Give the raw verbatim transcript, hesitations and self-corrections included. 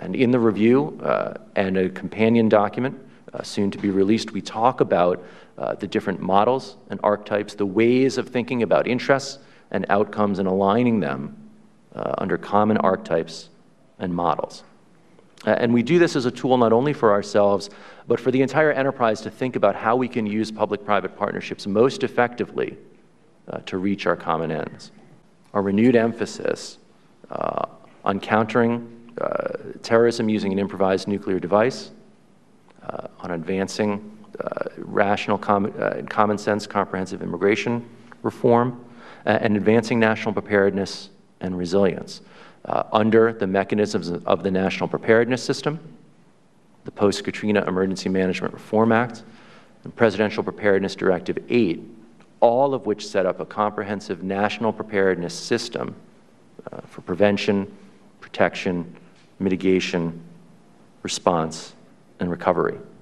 And in the review uh, and a companion document uh, soon to be released, we talk about uh, the different models and archetypes, the ways of thinking about interests and outcomes and aligning them uh, under common archetypes and models. Uh, and we do this as a tool not only for ourselves, but for the entire enterprise to think about how we can use public-private partnerships most effectively uh, to reach our common ends. Our renewed emphasis uh, on countering uh, terrorism using an improvised nuclear device, uh, on advancing uh, rational, com uh, common sense, comprehensive immigration reform, uh, and advancing national preparedness and resilience. Uh, under the mechanisms of the National Preparedness System, the Post-Katrina Emergency Management Reform Act, and Presidential Preparedness Directive eight, all of which set up a comprehensive national preparedness system uh, for prevention, protection, mitigation, response, and recovery.